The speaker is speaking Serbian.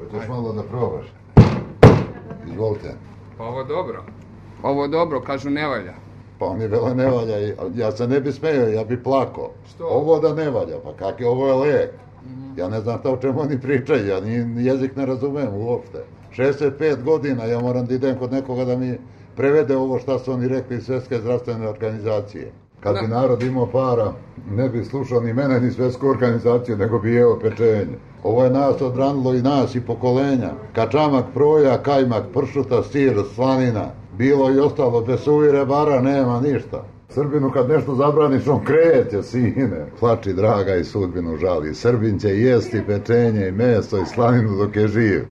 Hoćeš malo da probaš? Izvolite. Pa ovo dobro, kažu ne valja. Pa oni vele ne valja, ja se ne bi smeo, ja bi plako. Što? Ovo da ne valja, pa kak je, ovo je lek. Ja ne znam šta o čemu oni pričaju, ja ni jezik ne razumem uopšte. 65 godina ja moram da idem kod nekoga da mi prevede ovo šta su oni rekli iz Svjetske zdravstvene organizacije. Kad bi narod imao para, ne bi slušao ni mene ni Svjetsku organizaciju, nego bi jeo pečenje. Ovo je nas odranilo i nas i pokolenja. Kačamak, proja, kajmak, pršuta, sir, slanina. Bilo i ostalo, bez suvire bara nema ništa. Srbinu kad nešto zabraniš, on kreće, sine. Plači draga i sudbinu žali. Srbin će jesti pečenje i meso i slaninu dok je živ.